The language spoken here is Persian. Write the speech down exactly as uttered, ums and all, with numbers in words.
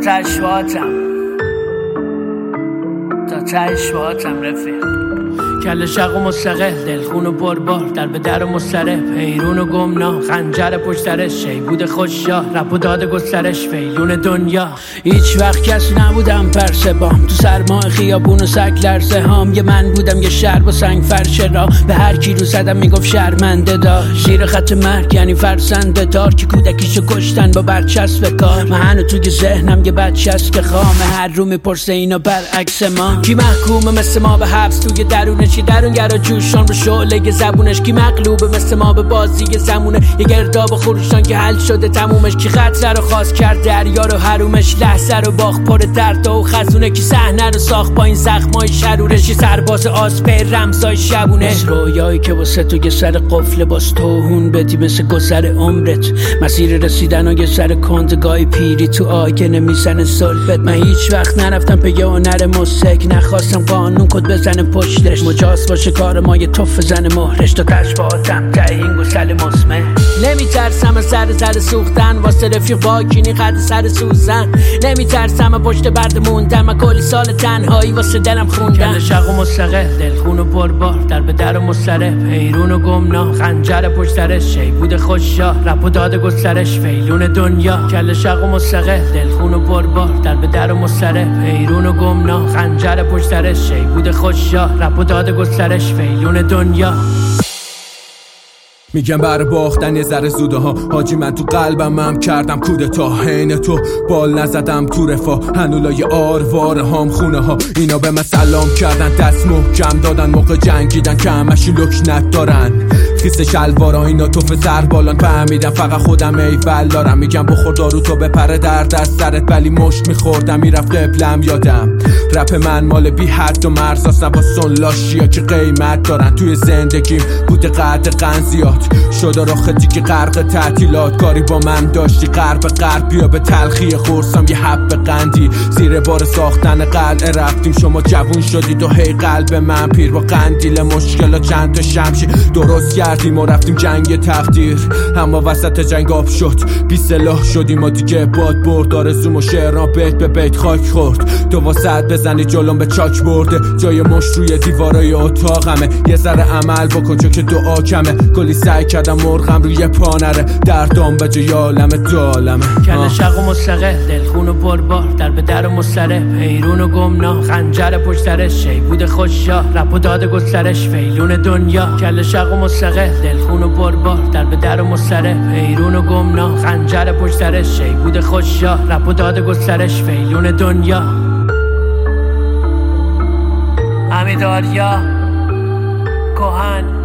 تشواتم تا تشواتم رفیق. کل شق و مستقل، دلخون و پربار، در به در و مسترب، حیرون و گمناه، خنجر پشت سرش، شیبود خوششاه، رپ و داد گسترش، فیلون دنیا. هیچ وقت کس نبودم پرسبام، تو سرما خیابون و سگ لرزه هام. یه من بودم یه شهر با سنگ فرش را، به هر کی رو زدم میگفت شرمنده دار. زیر خط مرگ یعنی فرزنده دار، که کودکیشو کشتن با برچسب کار. من هنو توی ذهنم یه بچه است که خامه، هر رو میپرسه اینا برعکس ما. کی محکومه مثل ما به حبس توی درونه، چی درونگرا جوشان رو شعله زبونش. کی مغلوبه مثل ما به بازی زمونه، یه گرداب خروشان که حل شده تمومش. کی خطر رو خواست کرد دریا رو حرومش، لحظه رو باخت پر درد و خزونه. کی صحنه رو ساخت با این زخمای شرورش، سرباز آسپه رمزای شبونه. رویایی که واسه تو یه سر قفل باز توهون بدی مثل گذر عمرت. مسیر رسیدن و یه سر کندگاه پیری تو آینه میزنه صلبت. من هیچ وقت نرفتم به یه هنر موسیقی، نخواستم قانون کد بزنه پشتش. مجاز باشه کار ما یه توف زن مهرش، تا تشباهاتم ته این گسل مسمه. نمیترسم سر زر سوختن واسه رفیق باکینی قد سر سوزن. نمیترسم پشت برد موندن، من کلی سال تنهایی واسه دلم خوندن. کل شق و مستقل، دلخون و پربار، در به در و مسترب، حیرون و گمناه، خنجر پشت سرش، شیبود خوششاه، رپ و داد گسترش، فیلون دنیا. کل شق و مستقل، دلخون و پربار، در به در و مسترب، حیرون و گمناه، خنجر پشت سرش، شیبود خوششاه، رپ و داد گسترش، فیلون دنیا. میگم بر باختن یه ذره زوده ها، حاجی من تو قلبم هم کردم کودتا. حین تو بال نزدم تو رفا، هنولای آرواره هام خونه ها. اینا به من سلام کردن، دست محکم دادن، موقع جنگیدن که همشی لکنت دارن. خیس شلوارا اینا توف زر بالان، فهمیدم فقط خودم ایول دارم. میگم بخور دارو تو بپره در دست سرت، ولی مشت میخوردم میرفت قبلم یادم. رپ من مال بی حد و مرز هستن، با سن لاشیا که قیمت دارن. توی زندگیم بوده قد قنزیات، شده را خطی که غرق تعطیلات. کاری با من داشتی غرب غرب، بیا به تلخی خورسم یه حب قندی. زیر بار ساختن قلعه رفتیم، شما جوون شدید و هی قلب من پیر. با قندیل مشکلات چند تا شمشیر درست کردیم و رفتیم جنگ تقدیر. اما وسط جنگ آب شد، بی سلاح شدیم و دیگه باد برد. آرزوم و شعرها بیت به بیت خاک خورد. تو واسط بزنی جلوم به چاک برده، جای مشت روی دیوارای اتاقمه. یه ذره عمل بکن چون که دعا کمه. کلی سعی کردم مرغم روی پا نره، دردام به جای عالم دالمه. کل شق و مستقل، دلخون و پربار، در به در و مسترب، حیرون و گمناه، خنجر پشت سرش، شیبود خوششاه، رپ و داد گسترش، فیلون دنیا. کل شق و مستقل، دلخون و پربار، در به در و مسترب، حیرون و گمناه، خنجر پشت سرش، شیبود خوششاه، رپ و داد گسترش، فیلون دنیا. امیداریا کهن